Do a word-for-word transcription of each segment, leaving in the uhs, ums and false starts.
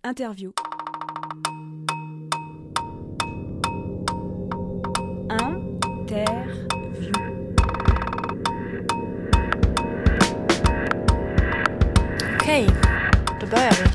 Interview. Interview. Okej, då börjar vi.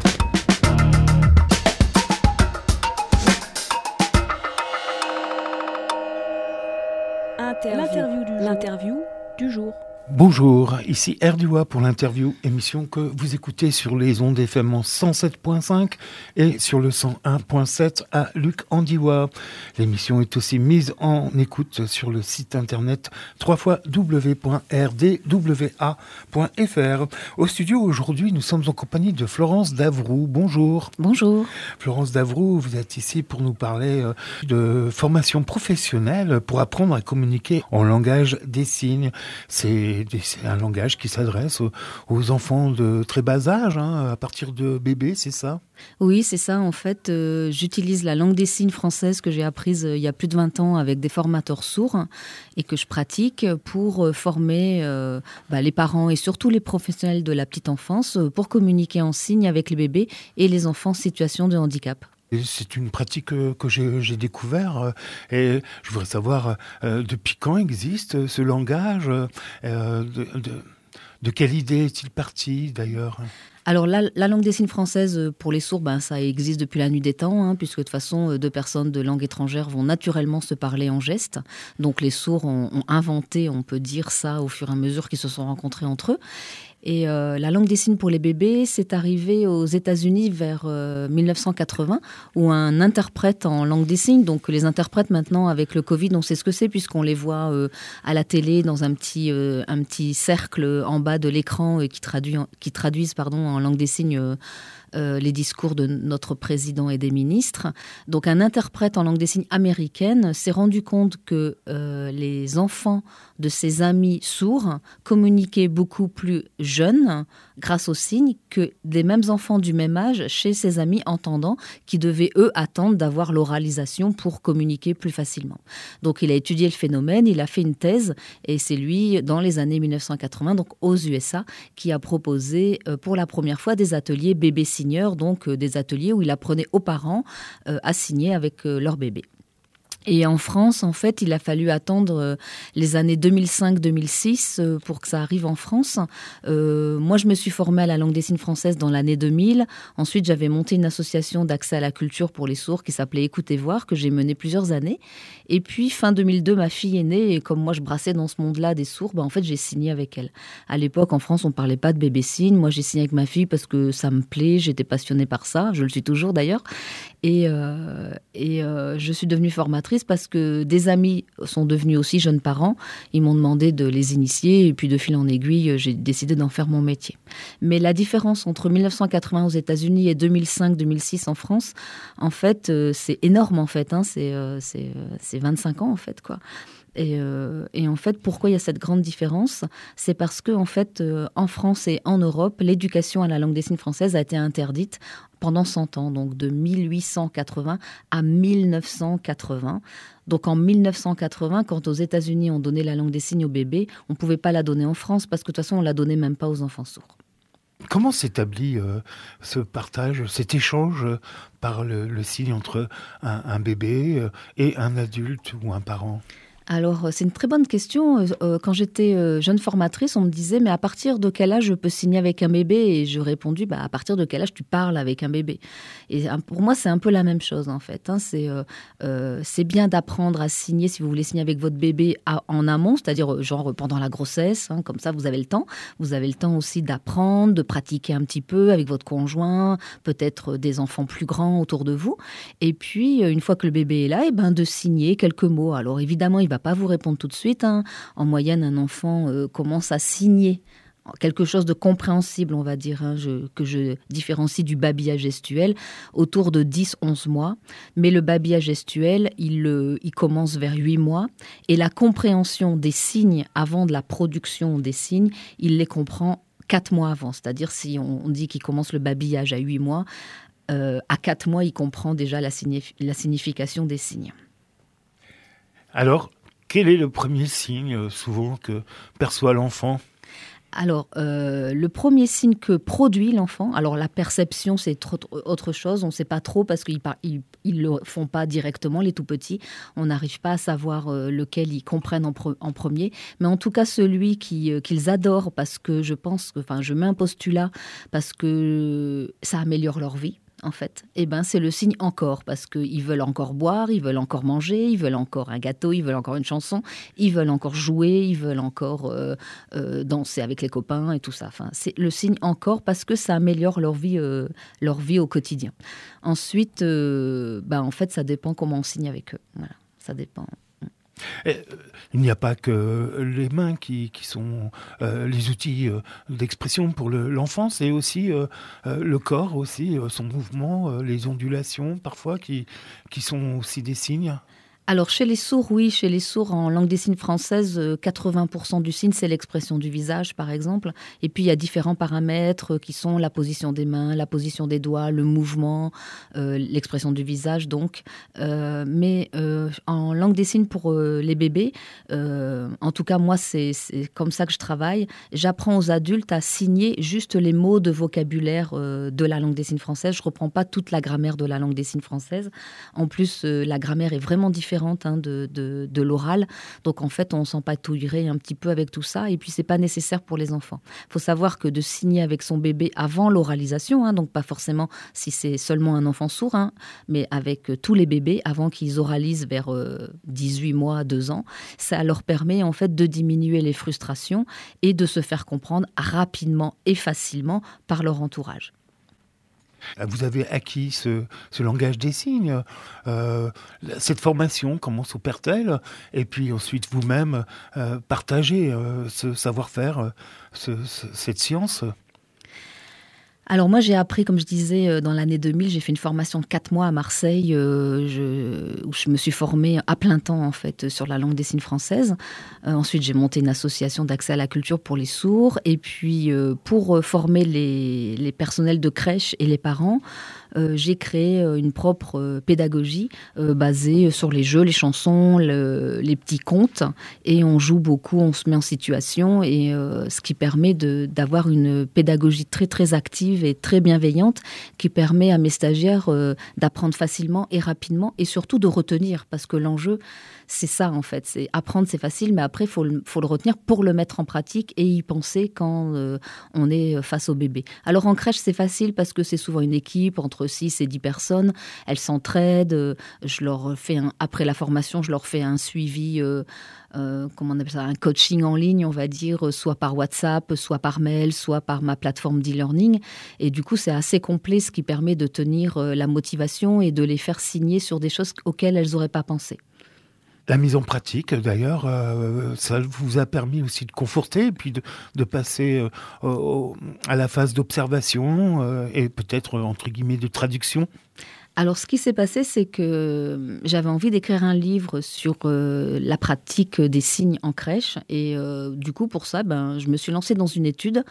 Interview. L'interview du jour. L'interview du jour. Bonjour, ici Erdua pour l'interview, émission que vous écoutez sur les ondes F M en cent sept virgule cinq et sur le cent un virgule sept à Luc-en-Diois. L'émission est aussi mise en écoute sur le site internet w w w point r d w a point f r. Au studio aujourd'hui, nous sommes en compagnie de Florence Davroux. Bonjour. Bonjour. Florence Davroux, vous êtes ici pour nous parler de formation professionnelle pour apprendre à communiquer en langage des signes. C'est C'est un langage qui s'adresse aux enfants de très bas âge, hein, à partir de bébés, c'est ça ? Oui, c'est ça. En fait, euh, j'utilise la langue des signes française que j'ai apprise euh, il y a plus de vingt ans avec des formateurs sourds et que je pratique pour euh, former euh, bah, les parents et surtout les professionnels de la petite enfance euh, pour communiquer en signes avec les bébés et les enfants en situation de handicap. Et c'est une pratique que, que j'ai, j'ai découvert et je voudrais savoir euh, depuis quand existe ce langage, euh, de, de, de quelle idée est-il parti d'ailleurs ? Alors la, la langue des signes française pour les sourds, ben, ça existe depuis la nuit des temps, hein, puisque de toute façon deux personnes de langue étrangère vont naturellement se parler en gestes. Donc les sourds ont, ont inventé, on peut dire ça, au fur et à mesure qu'ils se sont rencontrés entre eux. Et euh, la langue des signes pour les bébés, c'est arrivé aux États-Unis vers euh, mille neuf cent quatre-vingts, où un interprète en langue des signes, donc les interprètes maintenant avec le Covid, on sait ce que c'est puisqu'on les voit euh, à la télé dans un petit, euh, un petit cercle en bas de l'écran euh, qui, traduit, qui traduisent pardon, en langue des signes euh, euh, les discours de notre président et des ministres. Donc un interprète en langue des signes américaine s'est rendu compte que euh, les enfants de ses amis sourds communiquaient beaucoup plus jeunes grâce aux signes que des mêmes enfants du même âge chez ses amis entendants qui devaient eux attendre d'avoir l'oralisation pour communiquer plus facilement. Donc il a étudié le phénomène, il a fait une thèse et c'est lui dans les années mille neuf cent quatre-vingts, donc aux U S A, qui a proposé euh, pour la première fois des ateliers bébés signeurs, donc euh, des ateliers où il apprenait aux parents euh, à signer avec euh, leur bébé. Et en France, en fait, il a fallu attendre les années deux mille cinq deux mille six pour que ça arrive en France. Euh, moi, je me suis formée à la langue des signes française dans l'année deux mille. Ensuite, j'avais monté une association d'accès à la culture pour les sourds qui s'appelait Écoute et Voir, que j'ai menée plusieurs années. Et puis, fin deux mille deux, ma fille est née et comme moi, je brassais dans ce monde-là des sourds, bah, en fait, j'ai signé avec elle. À l'époque, en France, on ne parlait pas de bébé signe. Moi, j'ai signé avec ma fille parce que ça me plaît, j'étais passionnée par ça. Je le suis toujours d'ailleurs. Et, euh, et euh, je suis devenue formatrice parce que des amis sont devenus aussi jeunes parents. Ils m'ont demandé de les initier et puis de fil en aiguille, j'ai décidé d'en faire mon métier. Mais la différence entre mille neuf cent quatre-vingts aux États-Unis et deux mille cinq deux mille six en France, en fait, euh, c'est énorme en fait. Hein, c'est, euh, c'est, euh, c'est vingt-cinq ans en fait, quoi. Et, euh, et en fait, pourquoi il y a cette grande différence ? C'est parce que en fait, euh, en France et en Europe, l'éducation à la langue des signes française a été interdite pendant cent ans, donc de mille huit cent quatre-vingts à mille neuf cent quatre-vingts. Donc en mille neuf cent quatre-vingts, quand aux États-Unis on donnait la langue des signes aux bébés, on ne pouvait pas la donner en France parce que de toute façon on ne la donnait même pas aux enfants sourds. Comment s'établit euh, ce partage, cet échange euh, par le, le signe entre un, un bébé euh, et un adulte ou un parent ? Alors, c'est une très bonne question. Quand j'étais jeune formatrice, on me disait « mais à partir de quel âge je peux signer avec un bébé ?» Et je répondu bah, « à partir de quel âge tu parles avec un bébé ?» Et pour moi, c'est un peu la même chose, en fait. Hein. C'est, euh, euh, c'est bien d'apprendre à signer, si vous voulez signer avec votre bébé à, en amont, c'est-à-dire genre pendant la grossesse, hein, comme ça, vous avez le temps. Vous avez le temps aussi d'apprendre, de pratiquer un petit peu avec votre conjoint, peut-être des enfants plus grands autour de vous. Et puis, une fois que le bébé est là, et ben, de signer quelques mots. Alors, évidemment, il va pas vous répondre tout de suite. Hein. En moyenne, un enfant euh, commence à signer quelque chose de compréhensible, on va dire, hein, je, que je différencie du babillage gestuel, autour de dix à onze mois. Mais le babillage gestuel, il, euh, il commence vers huit mois. Et la compréhension des signes avant de la production des signes, il les comprend quatre mois avant. C'est-à-dire, si on, on dit qu'il commence le babillage à huit mois, euh, à quatre mois, il comprend déjà la, signif- la signification des signes. Alors, quel est le premier signe, souvent, que perçoit l'enfant ? Alors, euh, le premier signe que produit l'enfant, alors la perception, c'est trop, autre chose, on ne sait pas trop parce qu'ils ne le font pas directement, les tout-petits. On n'arrive pas à savoir euh, lequel ils comprennent en, pre- en premier. Mais en tout cas, celui qui, euh, qu'ils adorent parce que je pense, que, enfin, je mets un postulat parce que ça améliore leur vie. En fait, eh ben, c'est le signe encore, parce qu'ils veulent encore boire, ils veulent encore manger, ils veulent encore un gâteau, ils veulent encore une chanson, ils veulent encore jouer, ils veulent encore euh, euh, danser avec les copains et tout ça. Enfin, c'est le signe encore parce que ça améliore leur vie, euh, leur vie au quotidien. Ensuite, euh, ben, en fait, ça dépend comment on signe avec eux. Voilà, ça dépend. Et, euh, il n'y a pas que les mains qui, qui sont euh, les outils euh, d'expression pour le, l'enfant, c'est aussi euh, euh, le corps, aussi, euh, son mouvement, euh, les ondulations parfois qui, qui sont aussi des signes. Alors, chez les sourds, oui, chez les sourds, en langue des signes française, quatre-vingts pour cent du signe, c'est l'expression du visage, par exemple. Et puis, il y a différents paramètres qui sont la position des mains, la position des doigts, le mouvement, euh, l'expression du visage, donc. Euh, mais euh, en langue des signes pour euh, les bébés, euh, en tout cas, moi, c'est, c'est comme ça que je travaille. J'apprends aux adultes à signer juste les mots de vocabulaire euh, de la langue des signes française. Je ne reprends pas toute la grammaire de la langue des signes française. En plus, euh, la grammaire est vraiment différente Hein, de, de, de l'oral. Donc, en fait, on s'empatouillerait un petit peu avec tout ça. Et puis, ce n'est pas nécessaire pour les enfants. Il faut savoir que de signer avec son bébé avant l'oralisation, hein, donc pas forcément si c'est seulement un enfant sourd, hein, mais avec tous les bébés, avant qu'ils oralisent vers euh, dix-huit mois, deux ans, ça leur permet en fait de diminuer les frustrations et de se faire comprendre rapidement et facilement par leur entourage. Vous avez acquis ce, ce langage des signes. Euh, cette formation, comment s'opère-t-elle ? Et puis ensuite, vous-même, euh, partagez euh, ce savoir-faire, euh, ce, ce, cette science. Alors moi, j'ai appris, comme je disais, dans l'année deux mille, j'ai fait une formation de quatre mois à Marseille euh, je, où je me suis formée à plein temps, en fait, sur la langue des signes française. Euh, ensuite, j'ai monté une association d'accès à la culture pour les sourds. Et puis, euh, pour former les, les personnels de crèche et les parents, euh, j'ai créé une propre euh, pédagogie euh, basée sur les jeux, les chansons, le, les petits contes. Et on joue beaucoup, on se met en situation, et euh, ce qui permet de, d'avoir une pédagogie très, très active et très bienveillante qui permet à mes stagiaires euh, d'apprendre facilement et rapidement et surtout de retenir, parce que l'enjeu, c'est ça en fait. C'est apprendre, c'est facile, mais après, il faut le, faut le retenir pour le mettre en pratique et y penser quand euh, on est face au bébé. Alors en crèche, c'est facile parce que c'est souvent une équipe entre six et dix personnes. Elles s'entraident. Je leur fais un, après la formation, je leur fais un suivi, euh, euh, comment on appelle ça, un coaching en ligne, on va dire, soit par WhatsApp, soit par mail, soit par ma plateforme d'e-learning. Et du coup, c'est assez complet, ce qui permet de tenir euh, la motivation et de les faire signer sur des choses auxquelles elles n'auraient pas pensé. La mise en pratique, d'ailleurs, euh, ça vous a permis aussi de conforter et puis de, de passer euh, au, à la phase d'observation euh, et peut-être, entre guillemets, de traduction. Alors, ce qui s'est passé, c'est que j'avais envie d'écrire un livre sur euh, la pratique des signes en crèche. Et euh, du coup, pour ça, ben, je me suis lancée dans une étude.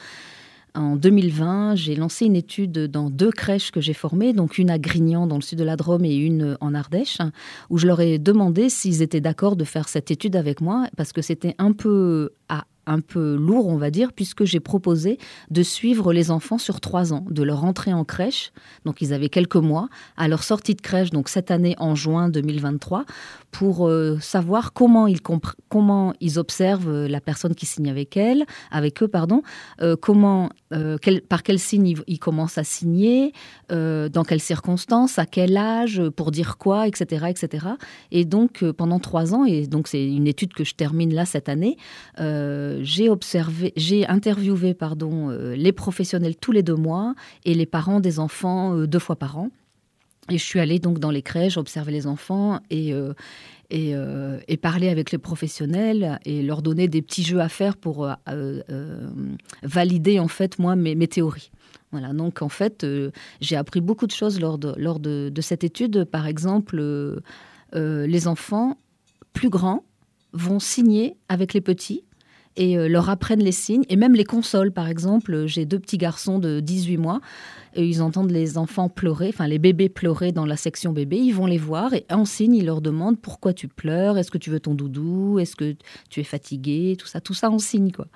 En deux mille vingt, j'ai lancé une étude dans deux crèches que j'ai formées, donc une à Grignan dans le sud de la Drôme et une en Ardèche, où je leur ai demandé s'ils étaient d'accord de faire cette étude avec moi, parce que c'était un peu à un peu lourd, on va dire, puisque j'ai proposé de suivre les enfants sur trois ans, de leur entrée en crèche, donc ils avaient quelques mois, à leur sortie de crèche, donc cette année en juin deux mille vingt-trois, pour euh, savoir comment ils, compre- comment ils observent la personne qui signe avec elle, avec eux, pardon, euh, comment, euh, quel, par quel signe ils, ils commencent à signer, euh, dans quelles circonstances, à quel âge, pour dire quoi, et cetera, et cetera. Et donc euh, pendant trois ans, et donc c'est une étude que je termine là cette année, euh, j'ai observé, j'ai interviewé pardon, euh, les professionnels tous les deux mois et les parents des enfants euh, deux fois par an. Et je suis allée donc dans les crèches, observer les enfants et, euh, et, euh, et parler avec les professionnels et leur donner des petits jeux à faire pour euh, euh, valider en fait moi mes, mes théories. Voilà, donc en fait euh, j'ai appris beaucoup de choses lors de, lors de, de cette étude. Par exemple, euh, euh, les enfants plus grands vont signer avec les petits et euh, leur apprennent les signes, et même les consolent. Par exemple, j'ai deux petits garçons de dix-huit mois, et ils entendent les enfants pleurer, enfin les bébés pleurer dans la section bébé, ils vont les voir, et en signe, ils leur demandent pourquoi tu pleures, est-ce que tu veux ton doudou, est-ce que tu es fatigué, tout ça, tout ça en signe, quoi.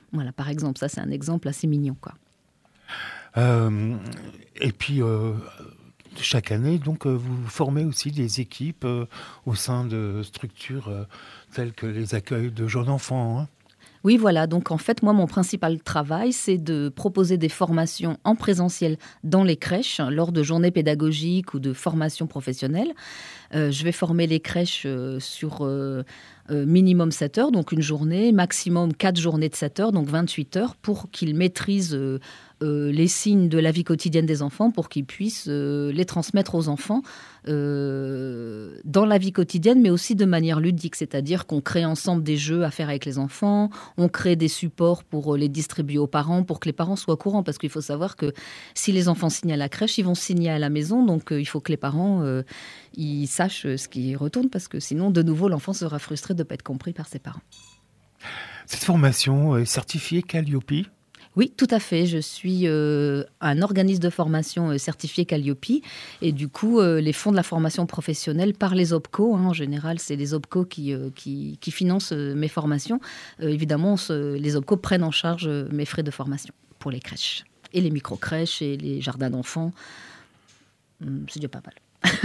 Voilà, par exemple, ça c'est un exemple assez mignon, quoi. Euh, et puis, euh, chaque année, donc, euh, vous formez aussi des équipes euh, au sein de structures euh, telles que les accueils de jeunes enfants, hein. Oui, voilà. Donc, en fait, moi, mon principal travail, c'est de proposer des formations en présentiel dans les crèches lors de journées pédagogiques ou de formations professionnelles. Euh, je vais former les crèches euh, sur euh, euh, minimum sept heures, donc une journée, maximum quatre journées de sept heures, donc vingt-huit heures, pour qu'ils maîtrisent euh, euh, les signes de la vie quotidienne des enfants, pour qu'ils puissent euh, les transmettre aux enfants euh, dans la vie quotidienne, mais aussi de manière ludique, c'est-à-dire qu'on crée ensemble des jeux à faire avec les enfants, on crée des supports pour les distribuer aux parents, pour que les parents soient au courant, parce qu'il faut savoir que si les enfants signent à la crèche, ils vont signer à la maison, donc euh, il faut que les parents euh, ils sachent ce qui retourne, parce que sinon, de nouveau, l'enfant sera frustré de ne pas être compris par ses parents. Cette formation est certifiée Calliope ? Oui, tout à fait. Je suis euh, un organisme de formation euh, certifié Calliope. Et du coup, euh, les fonds de la formation professionnelle par les O P C O, hein, en général, c'est les O P C O qui, euh, qui, qui financent euh, mes formations. Euh, évidemment, ce, les O P C O prennent en charge euh, mes frais de formation pour les crèches. Et les micro-crèches et les jardins d'enfants. Hum, c'est déjà pas mal.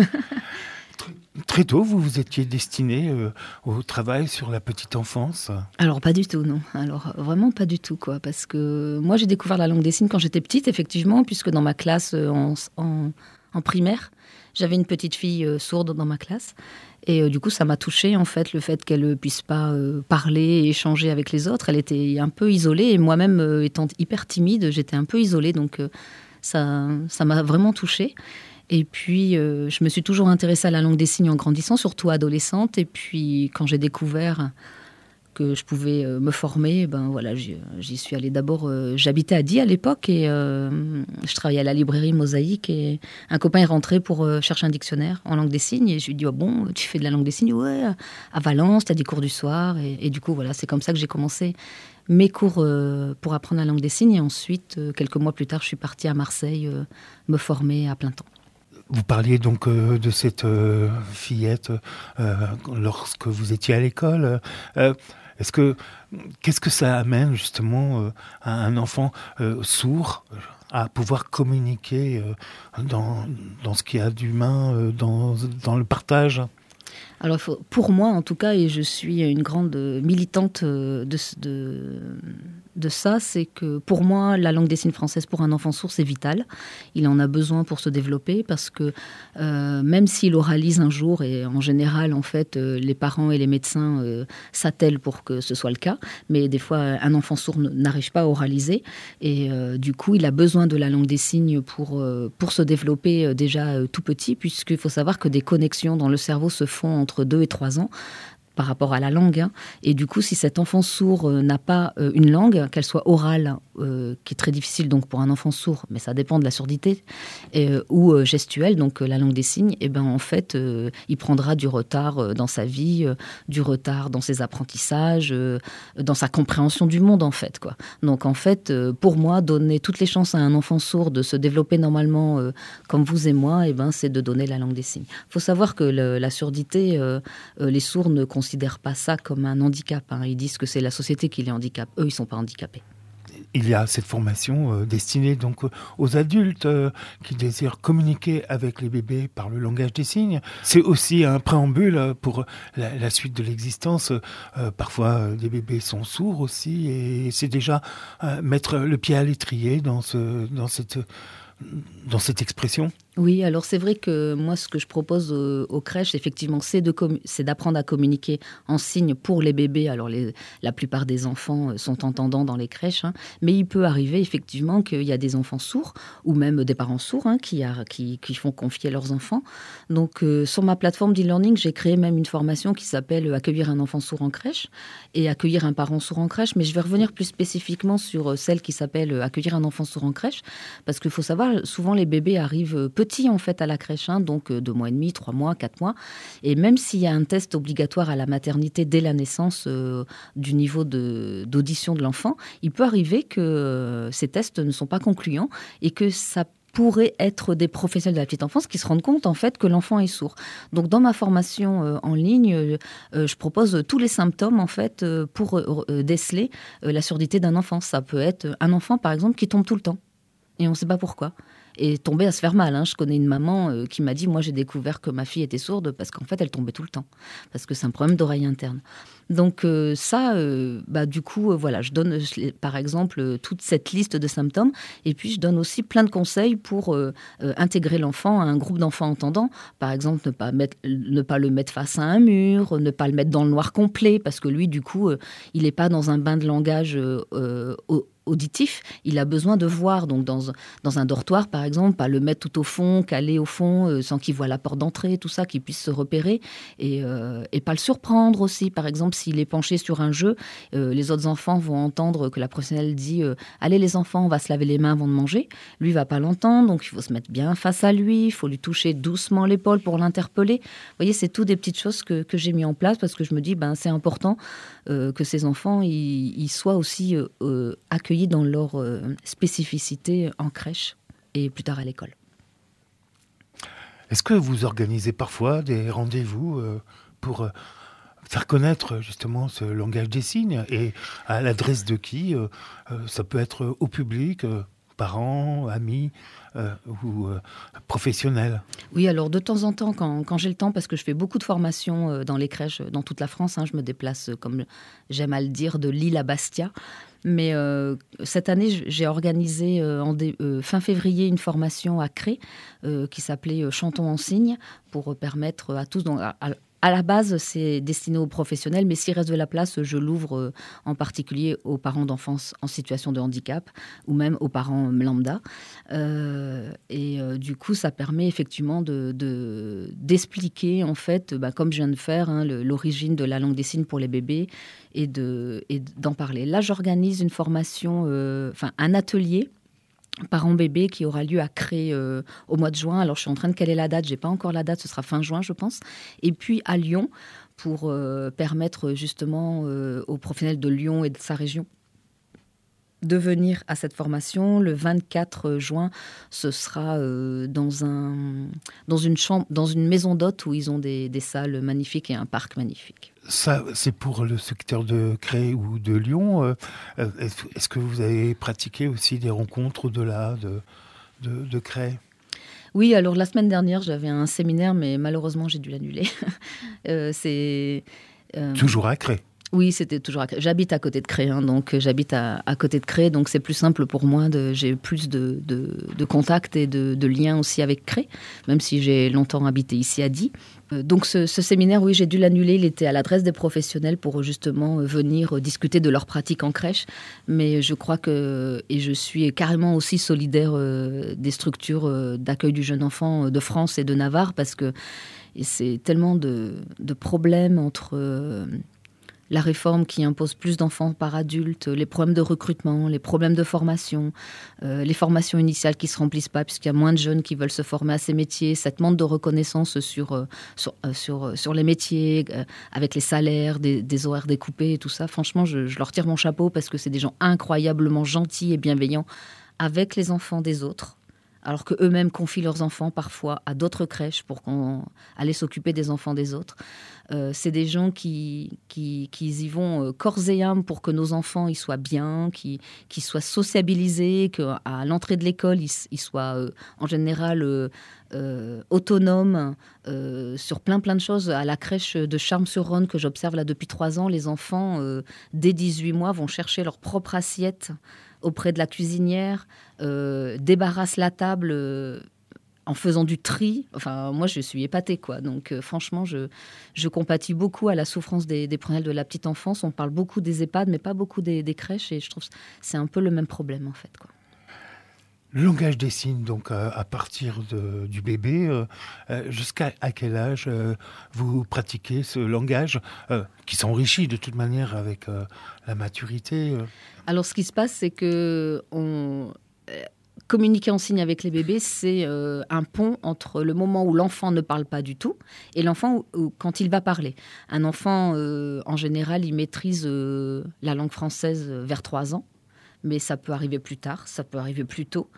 Très tôt, vous vous étiez destiné euh, au travail sur la petite enfance ? Alors, pas du tout, non. Alors, vraiment pas du tout, quoi. Parce que moi, j'ai découvert la langue des signes quand j'étais petite, effectivement, puisque dans ma classe euh, en, en, en primaire, j'avais une petite fille euh, sourde dans ma classe. Et euh, du coup, ça m'a touchée, en fait, le fait qu'elle ne puisse pas euh, parler et échanger avec les autres. Elle était un peu isolée. Et moi-même, euh, étant hyper timide, j'étais un peu isolée. Donc, euh, ça, ça m'a vraiment touchée. Et puis, euh, je me suis toujours intéressée à la langue des signes en grandissant, surtout adolescente. Et puis, quand j'ai découvert que je pouvais euh, me former, ben voilà, j'y, j'y suis allée d'abord. Euh, j'habitais à Die à l'époque et euh, je travaillais à la librairie Mosaïque. Et un copain est rentré pour euh, chercher un dictionnaire en langue des signes. Et je lui ai dit, oh bon, tu fais de la langue des signes ? Ouais, à Valence, tu as des cours du soir. Et, et du coup, voilà, c'est comme ça que j'ai commencé mes cours euh, pour apprendre la langue des signes. Et ensuite, euh, quelques mois plus tard, je suis partie à Marseille euh, me former à plein temps. Vous parliez donc euh, de cette euh, fillette euh, lorsque vous étiez à l'école. Euh, est-ce que, qu'est-ce que ça amène justement euh, à un enfant euh, sourd à pouvoir communiquer euh, dans, dans ce qu'il y a d'humain, euh, dans, dans le partage ? Alors, faut, pour moi, en tout cas, et je suis une grande militante de, de, de ça, c'est que pour moi, la langue des signes française pour un enfant sourd, c'est vital. Il en a besoin pour se développer parce que euh, même s'il oralise un jour, et en général, en fait, euh, les parents et les médecins euh, s'attellent pour que ce soit le cas, mais des fois, un enfant sourd n'arrive pas à oraliser et euh, du coup, il a besoin de la langue des signes pour, euh, pour se développer euh, déjà euh, tout petit, puisqu'il faut savoir que des connexions dans le cerveau se font entre deux et trois ans par rapport à la langue. Hein. Et du coup, si cet enfant sourd euh, n'a pas euh, une langue, qu'elle soit orale, euh, qui est très difficile donc pour un enfant sourd, mais ça dépend de la surdité, et, euh, ou euh, gestuelle, donc euh, la langue des signes, et ben en fait, euh, il prendra du retard euh, dans sa vie, euh, du retard dans ses apprentissages, euh, dans sa compréhension du monde, en fait, quoi. Donc, en fait, euh, pour moi, donner toutes les chances à un enfant sourd de se développer normalement, euh, comme vous et moi, et ben, c'est de donner la langue des signes. Il faut savoir que le, la surdité, euh, euh, les sourds ne considèrent pas ça comme un handicap. Hein. Ils disent que c'est la société qui les handicape. Eux, ils ne sont pas handicapés. Il y a cette formation euh, destinée donc aux adultes euh, qui désirent communiquer avec les bébés par le langage des signes. C'est aussi un préambule pour la, la suite de l'existence. Euh, parfois, les bébés sont sourds aussi, et c'est déjà euh, mettre le pied à l'étrier dans ce, dans cette, dans cette expression. Oui, alors c'est vrai que moi, ce que je propose aux, aux crèches, effectivement, c'est, de commu- c'est d'apprendre à communiquer en signes pour les bébés. Alors, les, la plupart des enfants sont entendants dans les crèches, hein, mais il peut arriver, effectivement, qu'il y a des enfants sourds, ou même des parents sourds, hein, qui, a, qui, qui font confier leurs enfants. Donc, euh, sur ma plateforme d'e-learning, j'ai créé même une formation qui s'appelle « Accueillir un enfant sourd en crèche » et « Accueillir un parent sourd en crèche », mais je vais revenir plus spécifiquement sur celle qui s'appelle « Accueillir un enfant sourd en crèche », parce qu'il faut savoir, souvent, les bébés arrivent petits, en fait à la crèche, hein, donc deux mois et demi, trois mois, quatre mois. Et même s'il y a un test obligatoire à la maternité dès la naissance euh, du niveau de, d'audition de l'enfant, il peut arriver que euh, ces tests ne sont pas concluants et que ça pourraient être des professionnels de la petite enfance qui se rendent compte en fait que l'enfant est sourd. Donc dans ma formation euh, en ligne, euh, euh, je propose tous les symptômes en fait euh, pour euh, déceler euh, la surdité d'un enfant. Ça peut être un enfant par exemple qui tombe tout le temps et on ne sait pas pourquoi. Et tomber à se faire mal. Hein. Je connais une maman euh, qui m'a dit, moi j'ai découvert que ma fille était sourde parce qu'en fait elle tombait tout le temps, parce que c'est un problème d'oreille interne. Donc euh, ça, euh, bah, du coup, euh, voilà, je donne je, par exemple euh, toute cette liste de symptômes et puis je donne aussi plein de conseils pour euh, euh, intégrer l'enfant à un groupe d'enfants entendants. Par exemple, ne pas, mettre, ne pas le mettre face à un mur, ne pas le mettre dans le noir complet parce que lui, du coup, euh, il n'est pas dans un bain de langage euh, euh, auditif, il a besoin de voir. Donc dans, dans un dortoir, par exemple, pas le mettre tout au fond, calé au fond, euh, sans qu'il voit la porte d'entrée, tout ça, qu'il puisse se repérer et, euh, et pas le surprendre aussi. Par exemple, s'il est penché sur un jeu, euh, les autres enfants vont entendre que la professionnelle dit euh, « Allez les enfants, on va se laver les mains avant de manger ». Lui, il va pas l'entendre, donc il faut se mettre bien face à lui, il faut lui toucher doucement l'épaule pour l'interpeller. Vous voyez, c'est tout des petites choses que, que j'ai mis en place parce que je me dis, ben, c'est important euh, que ces enfants ils, ils soient aussi euh, euh, accueillis dans leur euh, spécificité en crèche et plus tard à l'école. Est-ce que vous organisez parfois des rendez-vous euh, pour euh, faire connaître justement ce langage des signes et à l'adresse de qui euh, euh, ça peut être au public, euh, parents, amis euh, ou euh, professionnels? Oui, alors de temps en temps, quand, quand j'ai le temps, parce que je fais beaucoup de formations euh, dans les crèches dans toute la France, hein, je me déplace, euh, comme j'aime à le dire, de Lille à Bastia. Mais euh, cette année, j'ai organisé euh, en dé, euh, fin février une formation à Cré euh, qui s'appelait euh, Chantons en signes pour permettre à tous... Donc, à, à, À la base, c'est destiné aux professionnels, mais s'il reste de la place, je l'ouvre euh, en particulier aux parents d'enfants en situation de handicap ou même aux parents lambda. Euh, et euh, du coup, ça permet effectivement de, de, d'expliquer, en fait, bah, comme je viens de faire, hein, le, l'origine de la langue des signes pour les bébés et, de, et d'en parler. Là, j'organise une formation, euh, enfin un atelier parents bébés qui aura lieu à Cré euh, au mois de juin. Alors, je suis en train de caler la date. Je n'ai pas encore la date. Ce sera fin juin, je pense. Et puis, à Lyon, pour euh, permettre justement euh, aux professionnels de Lyon et de sa région de venir à cette formation. Le vingt-quatre juin, ce sera euh, dans, un, dans, une chambre, dans une maison d'hôtes où ils ont des, des salles magnifiques et un parc magnifique. Ça, c'est pour le secteur de Cré ou de Lyon. Euh, est-ce que vous avez pratiqué aussi des rencontres au-delà de, de, de Cré ? Oui, alors la semaine dernière, j'avais un séminaire, mais malheureusement, j'ai dû l'annuler. euh, c'est euh... Toujours à Cré ? Oui, c'était toujours à Cré. J'habite à côté de Cré, hein, donc j'habite à, à côté de Cré, donc c'est plus simple pour moi. De, j'ai plus de, de, de contacts et de, de liens aussi avec Cré, même si j'ai longtemps habité ici à Die. Euh, donc ce, ce séminaire, oui, j'ai dû l'annuler. Il était à l'adresse des professionnels pour justement venir discuter de leur pratique en crèche. Mais je crois que, et je suis carrément aussi solidaire euh, des structures euh, d'accueil du jeune enfant de France et de Navarre, parce que et c'est tellement de, de problèmes entre... Euh, la réforme qui impose plus d'enfants par adulte, les problèmes de recrutement, les problèmes de formation, euh, les formations initiales qui ne se remplissent pas puisqu'il y a moins de jeunes qui veulent se former à ces métiers, cette manque de reconnaissance sur, euh, sur, euh, sur, sur les métiers, euh, avec les salaires, des, des horaires découpés et tout ça. Franchement, je, je leur tire mon chapeau parce que c'est des gens incroyablement gentils et bienveillants avec les enfants des autres, alors qu'eux-mêmes confient leurs enfants parfois à d'autres crèches pour qu'on aller s'occuper des enfants des autres. Euh, c'est des gens qui, qui, qui y vont euh, corps et âme pour que nos enfants ils soient bien, qu'ils, qu'ils soient sociabilisés, qu'à l'entrée de l'école, ils, ils soient euh, en général euh, euh, autonomes euh, sur plein plein de choses. À la crèche de Charmes-sur-Rhône que j'observe là depuis trois ans, les enfants, euh, dès dix-huit mois, vont chercher leur propre assiette auprès de la cuisinière, euh, débarrassent la table euh, en faisant du tri. Enfin, moi, je suis épatée, quoi. Donc, euh, franchement, je, je compatis beaucoup à la souffrance des, des professionnels de la petite enfance. On parle beaucoup des EHPAD, mais pas beaucoup des, des crèches. Et je trouve que c'est un peu le même problème, en fait, quoi. Le langage des signes, donc euh, à partir de, du bébé, euh, euh, jusqu'à à quel âge euh, vous pratiquez ce langage euh, qui s'enrichit de toute manière avec euh, la maturité euh. Alors, ce qui se passe, c'est que on, euh, communiquer en signes avec les bébés, c'est euh, un pont entre le moment où l'enfant ne parle pas du tout et l'enfant où, où, quand il va parler. Un enfant, euh, en général, il maîtrise euh, la langue française vers trois ans. Mais ça peut arriver plus tard, ça peut arriver plus tôt.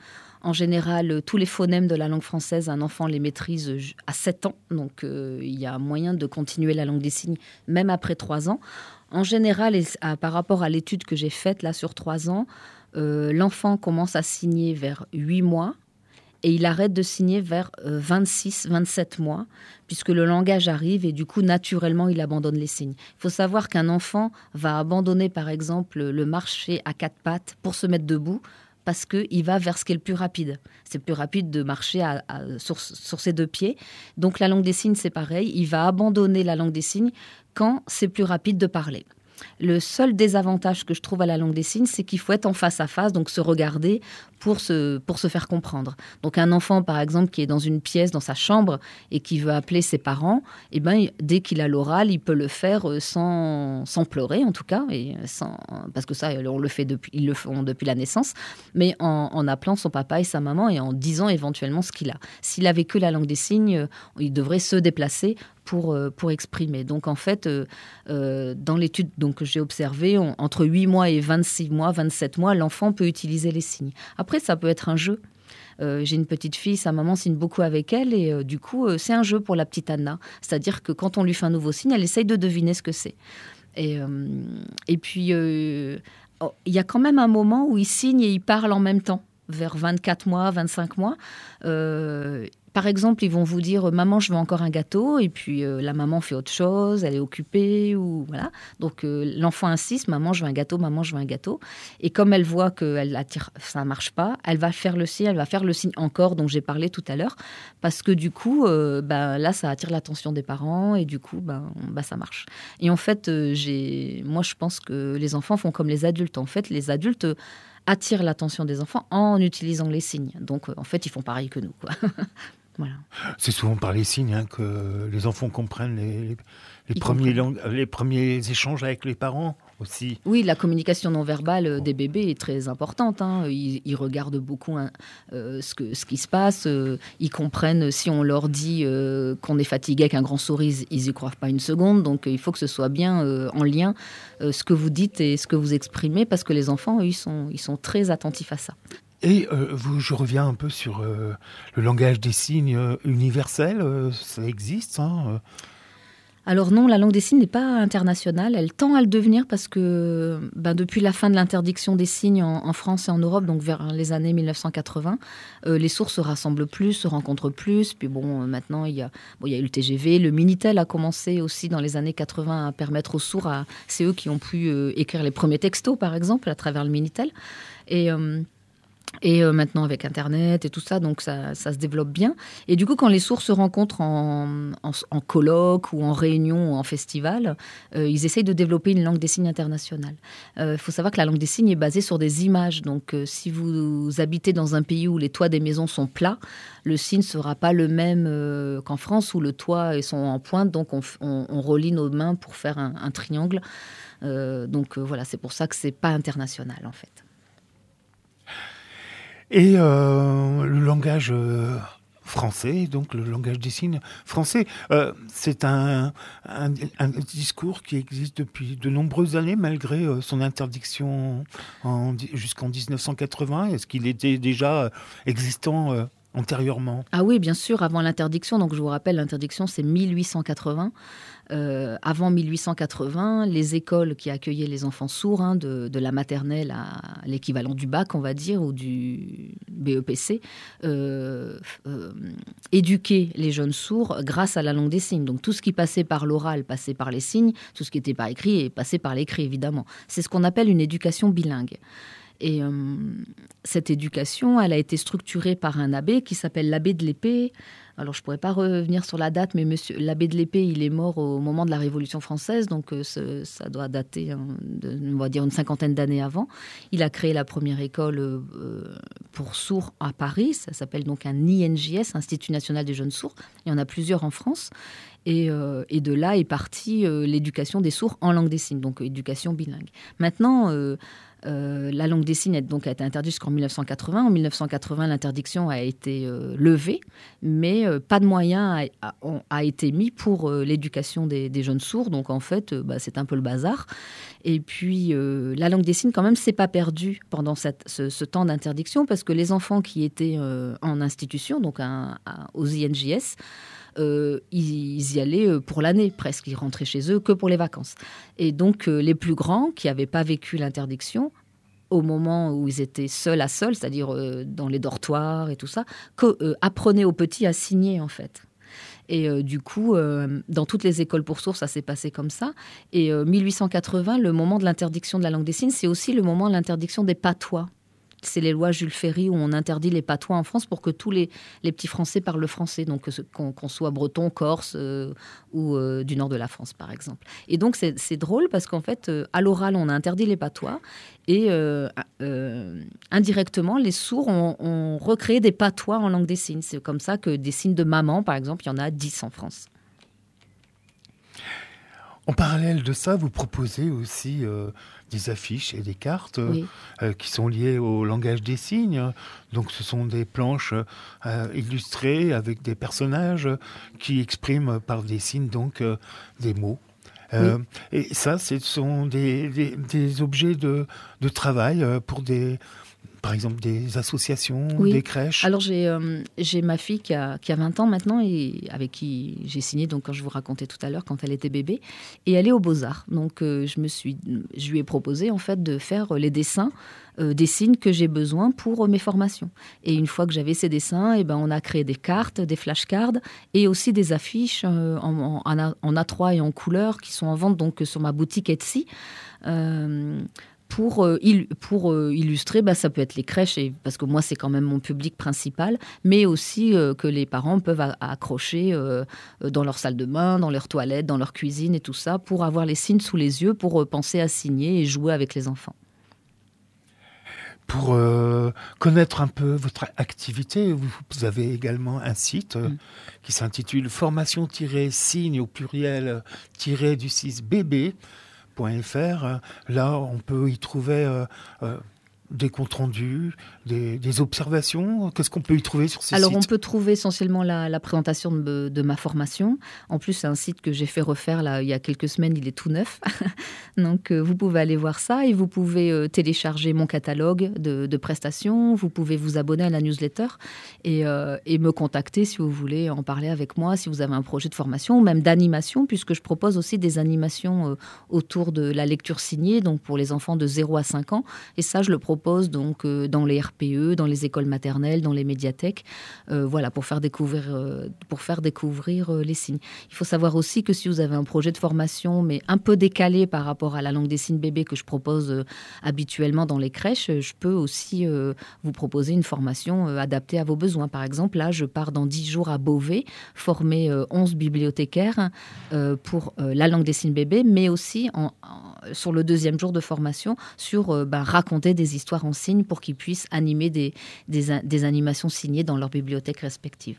En général, tous les phonèmes de la langue française, un enfant les maîtrise à sept ans. Donc, euh, il y a moyen de continuer la langue des signes, même après trois ans. En général, et, à, par rapport à l'étude que j'ai faite là sur trois ans, euh, l'enfant commence à signer vers huit mois. Et il arrête de signer vers vingt-six, vingt-sept mois, puisque le langage arrive et du coup, naturellement, il abandonne les signes. Il faut savoir qu'un enfant va abandonner, par exemple, le marcher à quatre pattes pour se mettre debout, parce qu'il va vers ce qui est le plus rapide. C'est plus rapide de marcher à, à, sur, sur ses deux pieds. Donc, la langue des signes, c'est pareil. Il va abandonner la langue des signes quand c'est plus rapide de parler. Le seul désavantage que je trouve à la langue des signes, c'est qu'il faut être en face à face, donc se regarder pour se, pour se faire comprendre. Donc un enfant, par exemple, qui est dans une pièce, dans sa chambre, et qui veut appeler ses parents, eh ben, dès qu'il a l'oral, il peut le faire sans, sans pleurer, en tout cas, et sans, parce que ça, on le fait depuis, ils le font depuis la naissance, mais en, en appelant son papa et sa maman et en disant éventuellement ce qu'il a. S'il avait que la langue des signes, il devrait se déplacer pour, pour exprimer. Donc, en fait, euh, euh, dans l'étude donc, que j'ai observée, on, entre huit mois et vingt-six mois, vingt-sept mois, l'enfant peut utiliser les signes. Après, ça peut être un jeu. Euh, j'ai une petite fille, sa maman signe beaucoup avec elle et euh, du coup, euh, c'est un jeu pour la petite Anna. C'est-à-dire que quand on lui fait un nouveau signe, elle essaye de deviner ce que c'est. Et, euh, et puis, euh, oh, il y a quand même un moment où il signe et il parle en même temps, vers vingt-quatre mois, vingt-cinq mois. Euh, Par exemple, ils vont vous dire « Maman, je veux encore un gâteau » et puis euh, la maman fait autre chose, elle est occupée ou voilà. Donc euh, l'enfant insiste « Maman, je veux un gâteau, maman, je veux un gâteau ». Et comme elle voit que elle attire, ça ne marche pas, elle va faire le signe, elle va faire le signe encore dont j'ai parlé tout à l'heure parce que du coup, euh, bah, là, ça attire l'attention des parents et du coup, bah, bah, ça marche. Et en fait, euh, j'ai... moi, je pense que les enfants font comme les adultes. En fait, les adultes attirent l'attention des enfants en utilisant les signes. Donc, euh, en fait, ils font pareil que nous, quoi. Voilà. C'est souvent par les signes hein, que les enfants comprennent les, les, les, premiers lang- les premiers échanges avec les parents aussi. Oui, la communication non verbale des bébés est très importante. Hein. Ils, ils regardent beaucoup hein, euh, ce, que, ce qui se passe. Euh, ils comprennent si on leur dit euh, qu'on est fatigué avec un grand sourire, ils n'y croient pas une seconde. Donc, euh, il faut que ce soit bien euh, en lien euh, ce que vous dites et ce que vous exprimez parce que les enfants, eux, ils sont, ils sont très attentifs à ça. Et euh, vous, je reviens un peu sur euh, le langage des signes euh, universel. Euh, ça existe hein, euh. Alors non, la langue des signes n'est pas internationale. Elle tend à le devenir parce que ben, depuis la fin de l'interdiction des signes en, en France et en Europe, donc vers les années mille neuf cent quatre-vingts, euh, les sourds se rassemblent plus, se rencontrent plus. Puis bon, euh, maintenant, il y a, bon, il y a eu le T G V. Le Minitel a commencé aussi dans les années quatre-vingts à permettre aux sourds, à, c'est eux qui ont pu euh, écrire les premiers textos, par exemple, à travers le Minitel. Et... Euh, Et euh, maintenant avec Internet et tout ça, donc ça, ça se développe bien. Et du coup, quand les sourds se rencontrent en, en, en colloque ou en réunion ou en festival, euh, ils essayent de développer une langue des signes internationale. Il euh, faut savoir que la langue des signes est basée sur des images. Donc euh, si vous habitez dans un pays où les toits des maisons sont plats, le signe ne sera pas le même euh, qu'en France où le toit sont en pointe. Donc on, on, on relie nos mains pour faire un, un triangle. Euh, donc euh, voilà, c'est pour ça que ce n'est pas international en fait. Et euh, le langage euh, français, donc le langage des signes français, euh, c'est un, un, un discours qui existe depuis de nombreuses années, malgré euh, son interdiction en, jusqu'en dix-neuf cent quatre-vingts. Est-ce qu'il était déjà existant euh, antérieurement ? Ah oui, bien sûr, avant l'interdiction. Donc je vous rappelle, l'interdiction, c'est mille huit cent quatre-vingts. Euh, avant mille huit cent quatre-vingts, les écoles qui accueillaient les enfants sourds, hein, de, de la maternelle à l'équivalent du bac, on va dire, ou du B E P C, euh, euh, éduquaient les jeunes sourds grâce à la langue des signes. Donc tout ce qui passait par l'oral passait par les signes, tout ce qui était par écrit est passé par l'écrit, évidemment. C'est ce qu'on appelle une éducation bilingue. Et euh, cette éducation, elle a été structurée par un abbé qui s'appelle l'abbé de l'Épée. Alors, je ne pourrais pas revenir sur la date, mais monsieur, l'abbé de l'Épée, il est mort au moment de la Révolution française, donc euh, ce, ça doit dater, hein, de, on va dire, une cinquantaine d'années avant. Il a créé la première école euh, pour sourds à Paris. Ça s'appelle donc un I N J S, Institut National des Jeunes Sourds. Il y en a plusieurs en France. Et, euh, et de là est partie euh, l'éducation des sourds en langue des signes, donc éducation bilingue. Maintenant... Euh, Euh, la langue des signes donc, a été interdite jusqu'en mille neuf cent quatre-vingts. En mille neuf cent quatre-vingts, l'interdiction a été euh, levée, mais euh, pas de moyens a, a, a été mis pour euh, l'éducation des, des jeunes sourds. Donc en fait, euh, bah, c'est un peu le bazar. Et puis, euh, la langue des signes, quand même, s'est pas perdue pendant cette, ce, ce temps d'interdiction, parce que les enfants qui étaient euh, en institution, donc à, à, aux I N J S, Euh, ils, ils y allaient pour l'année presque, ils rentraient chez eux que pour les vacances. Et donc euh, les plus grands qui n'avaient pas vécu l'interdiction, au moment où ils étaient seuls à seuls, c'est-à-dire euh, dans les dortoirs et tout ça, que, euh, apprenaient aux petits à signer en fait. Et euh, du coup, euh, dans toutes les écoles pour sourds, ça s'est passé comme ça. Et euh, mille huit cent quatre-vingts, le moment de l'interdiction de la langue des signes, c'est aussi le moment de l'interdiction des patois. C'est les lois Jules Ferry où on interdit les patois en France pour que tous les, les petits Français parlent le français, donc qu'on, qu'on soit breton, corse euh, ou euh, du nord de la France, par exemple. Et donc, c'est, c'est drôle parce qu'en fait, euh, à l'oral, on a interdit les patois et euh, euh, indirectement, les sourds ont, ont recréé des patois en langue des signes. C'est comme ça que des signes de maman, par exemple, il y en a dix en France. En parallèle de ça, vous proposez aussi euh, des affiches et des cartes Oui. euh, qui sont liées au langage des signes. Donc, ce sont des planches euh, illustrées avec des personnages qui expriment par des signes donc euh, des mots. Euh, oui. Et ça, ce sont des, des, des objets de, de travail pour des... Par exemple, des associations, oui. des crèches. Alors, j'ai, euh, j'ai ma fille qui a, qui a vingt ans maintenant et avec qui j'ai signé, donc, quand je vous racontais tout à l'heure, quand elle était bébé. Et elle est aux Beaux-Arts. Donc, euh, je, me suis, je lui ai proposé, en fait, de faire les dessins euh, des signes que j'ai besoin pour euh, mes formations. Et une fois que j'avais ces dessins, eh ben, on a créé des cartes, des flashcards et aussi des affiches euh, en, en, en A trois et en couleur qui sont en vente donc, sur ma boutique Etsy. Euh, Pour, euh, il, pour euh, illustrer, bah, ça peut être les crèches, et, parce que moi, c'est quand même mon public principal, mais aussi euh, que les parents peuvent a, a accrocher euh, dans leur salle de bain, dans leur toilette, dans leur cuisine et tout ça, pour avoir les signes sous les yeux, pour euh, penser à signer et jouer avec les enfants. Pour euh, connaître un peu votre activité, vous, vous avez également un site euh, mmh. qui s'intitule formation-signe au pluriel tiré du six B B. .fr. Là, on peut y trouver euh, euh, des comptes rendus, des, des observations. Qu'est-ce qu'on peut y trouver sur ces Alors, sites ? On peut trouver essentiellement la, la présentation de, de ma formation. En plus, c'est un site que j'ai fait refaire là, il y a quelques semaines. Il est tout neuf. Donc, euh, vous pouvez aller voir ça et vous pouvez euh, télécharger mon catalogue de, de prestations. Vous pouvez vous abonner à la newsletter et, euh, et me contacter si vous voulez en parler avec moi, si vous avez un projet de formation ou même d'animation, puisque je propose aussi des animations euh, autour de la lecture signée, donc pour les enfants de zéro à cinq ans. Et ça, je le propose donc euh, dans les R P E, dans les écoles maternelles, dans les médiathèques, euh, voilà, pour faire découvrir, euh, pour faire découvrir euh, les signes. Il faut savoir aussi que si vous avez un projet de formation, mais un peu décalé par rapport à la langue des signes bébé que je propose euh, habituellement dans les crèches, je peux aussi euh, vous proposer une formation euh, adaptée à vos besoins. Par exemple, là, je pars dans dix jours à Beauvais, former euh, onze bibliothécaires euh, pour euh, la langue des signes bébé, mais aussi en, en, sur le deuxième jour de formation, sur euh, bah, raconter des histoires en signes pour qu'ils puissent animer des, des, des animations signées dans leurs bibliothèques respectives.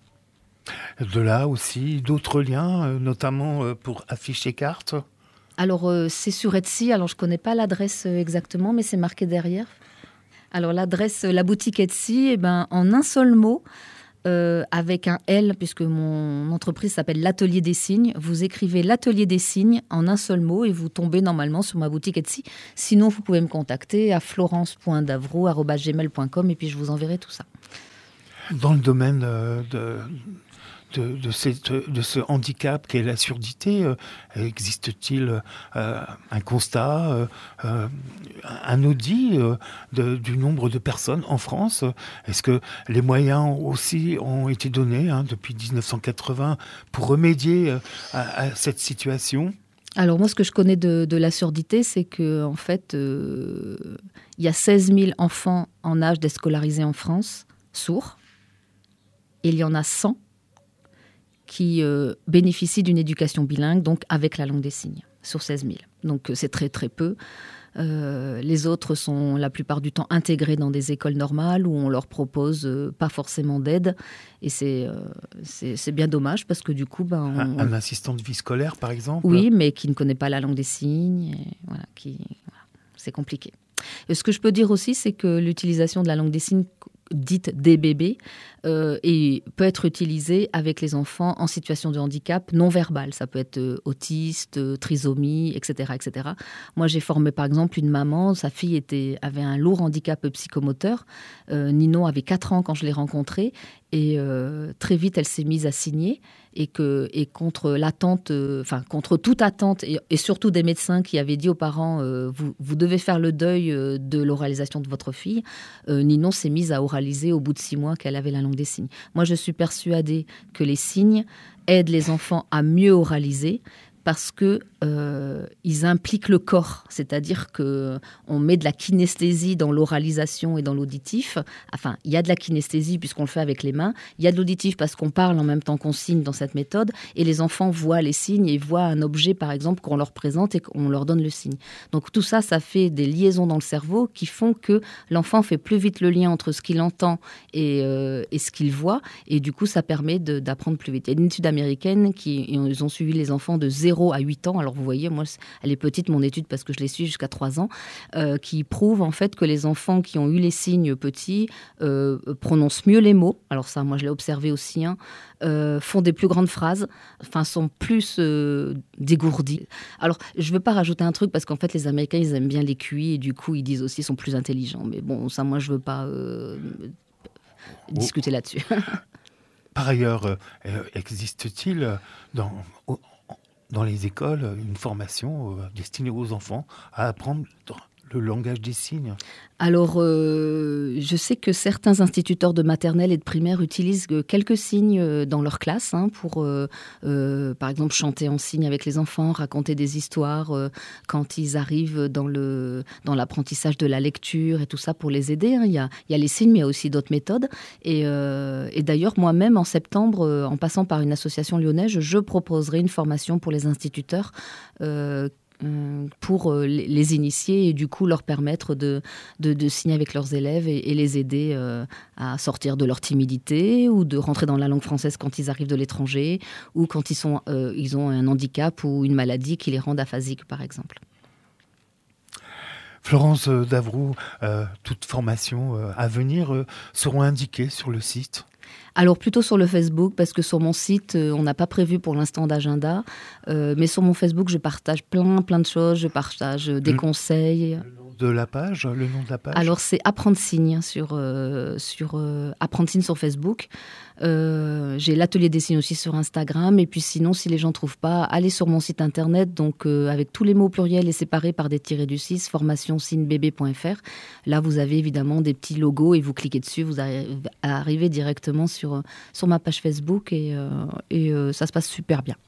De là aussi, d'autres liens, notamment pour afficher cartes ? Alors, euh, c'est sur Etsy. Alors, je ne connais pas l'adresse exactement, mais c'est marqué derrière. Alors, l'adresse, la boutique Etsy, eh ben, en un seul mot, Euh, avec un L, puisque mon entreprise s'appelle l'Atelier des Signes. Vous écrivez l'Atelier des Signes en un seul mot et vous tombez normalement sur ma boutique Etsy. Sinon, vous pouvez me contacter à florence point davro arobase gmail point com et puis je vous enverrai tout ça. Dans le domaine euh, de... De, de, cette, de ce handicap qu'est la surdité, euh, existe-t-il euh, un constat, euh, euh, un audit euh, de, du nombre de personnes en France ? Est-ce que les moyens aussi ont été donnés hein, depuis dix-neuf cent quatre-vingts pour remédier euh, à, à cette situation ? Alors moi, ce que je connais de, de la surdité, c'est qu'en fait, euh, il y a seize mille enfants en âge d'être scolarisés en France, sourds, et il y en a cent qui euh, bénéficient d'une éducation bilingue, donc avec la langue des signes, sur seize mille. Donc c'est très très peu. Euh, les autres sont la plupart du temps intégrés dans des écoles normales où on leur propose euh, pas forcément d'aide. Et c'est, euh, c'est, c'est bien dommage parce que du coup... Ben, on, un, un assistant de vie scolaire, par exemple ? Oui, mais qui ne connaît pas la langue des signes. Et voilà, qui, voilà, c'est compliqué. Et ce que je peux dire aussi, c'est que l'utilisation de la langue des signes dite des bébés euh, et peut être utilisée avec les enfants en situation de handicap non verbal. Ça peut être euh, autiste, euh, trisomie, et cetera, et cetera. Moi, j'ai formé par exemple une maman, sa fille était, avait un lourd handicap psychomoteur. Euh, Ninon avait quatre ans quand je l'ai rencontrée et euh, très vite, elle s'est mise à signer et, que, et contre l'attente, euh, enfin contre toute attente et, et surtout des médecins qui avaient dit aux parents euh, vous, vous devez faire le deuil euh, de l'oralisation de votre fille, euh, Ninon s'est mise à oraliser au bout de six mois qu'elle avait la langue des signes. Moi, je suis persuadée que les signes aident les enfants à mieux oraliser parce que euh, ils impliquent le corps, c'est-à-dire que on met de la kinesthésie dans l'oralisation et dans l'auditif. Enfin, il y a de la kinesthésie puisqu'on le fait avec les mains. Il y a de l'auditif parce qu'on parle en même temps qu'on signe dans cette méthode. Et les enfants voient les signes et voient un objet, par exemple, qu'on leur présente et qu'on leur donne le signe. Donc tout ça, ça fait des liaisons dans le cerveau qui font que l'enfant fait plus vite le lien entre ce qu'il entend et, euh, et ce qu'il voit. Et du coup, ça permet de, d'apprendre plus vite. Il y a une étude américaine qui ils ont suivi les enfants de zéro à huit ans. Alors vous voyez, moi, elle est petite, mon étude, parce que je l'ai suivie jusqu'à trois ans, euh, qui prouve en fait que les enfants qui ont eu les signes petits euh, prononcent mieux les mots. Alors ça, moi, je l'ai observé aussi, hein, euh, font des plus grandes phrases, enfin, sont plus euh, dégourdis. Alors, je ne veux pas rajouter un truc, parce qu'en fait, les Américains, ils aiment bien les Q I, et du coup, ils disent aussi qu'ils sont plus intelligents. Mais bon, ça, moi, je ne veux pas euh, discuter là-dessus. Par ailleurs, euh, existe-t-il dans... dans les écoles, une formation euh, destinée aux enfants à apprendre le langage des signes? Alors, euh, je sais que certains instituteurs de maternelle et de primaire utilisent quelques signes dans leur classe hein, pour, euh, euh, par exemple, chanter en signes avec les enfants, raconter des histoires euh, quand ils arrivent dans, le, dans l'apprentissage de la lecture et tout ça pour les aider. Hein. Il y a, il y a les signes, mais il y a aussi d'autres méthodes. Et, euh, et d'ailleurs, moi-même, en septembre, euh, en passant par une association lyonnaise, je proposerai une formation pour les instituteurs euh, pour les initier et du coup leur permettre de, de, de signer avec leurs élèves et, et les aider euh, à sortir de leur timidité ou de rentrer dans la langue française quand ils arrivent de l'étranger ou quand ils, sont, euh, ils ont un handicap ou une maladie qui les rend aphasiques, par exemple. Florence Davroux, euh, toutes formations euh, à venir euh, seront indiquées sur le site ? Alors plutôt sur le Facebook, parce que sur mon site, euh, on n'a pas prévu pour l'instant d'agenda. Euh, mais sur mon Facebook, je partage plein, plein de choses. Je partage des le, conseils. Le nom de la page, le nom de la page. Alors c'est Apprendre Signe sur, euh, sur, euh, Apprendre Signe sur Facebook. Euh, j'ai l'atelier des signes aussi sur Instagram. Et puis sinon, si les gens ne trouvent pas, allez sur mon site internet, donc euh, avec tous les mots pluriels et séparés par des tirés du six, formation signe b b point f r. Là, vous avez évidemment des petits logos et vous cliquez dessus, vous arrivez directement sur, sur ma page Facebook et, euh, et euh, ça se passe super bien.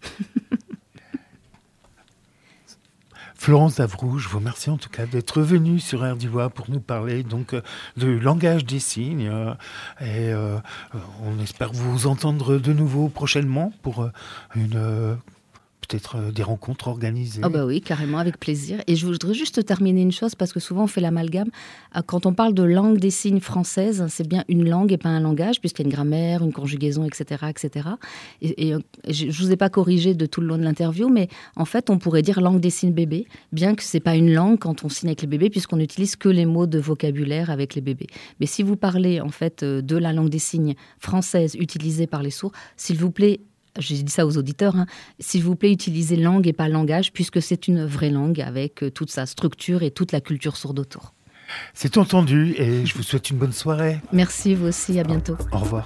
Florence Davroux, je vous remercie en tout cas d'être venue sur R D W A pour nous parler donc de langage des signes euh, et euh, on espère vous entendre de nouveau prochainement pour une euh, peut-être des rencontres organisées. Oh bah oui, carrément, avec plaisir. Et je voudrais juste terminer une chose, parce que souvent on fait l'amalgame. Quand on parle de langue des signes française, c'est bien une langue et pas un langage, puisqu'il y a une grammaire, une conjugaison, et cetera, et cetera. Et, et je ne vous ai pas corrigé de tout le long de l'interview, mais en fait, on pourrait dire langue des signes bébés, bien que ce n'est pas une langue quand on signe avec les bébés, puisqu'on n'utilise que les mots de vocabulaire avec les bébés. Mais si vous parlez en fait de la langue des signes française utilisée par les sourds, s'il vous plaît, j'ai dit ça aux auditeurs, hein, s'il vous plaît, utilisez langue et pas langage, puisque c'est une vraie langue avec toute sa structure et toute la culture sourde autour. C'est entendu et je vous souhaite une bonne soirée. Merci, vous aussi, à bientôt. Au revoir.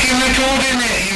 che mi condene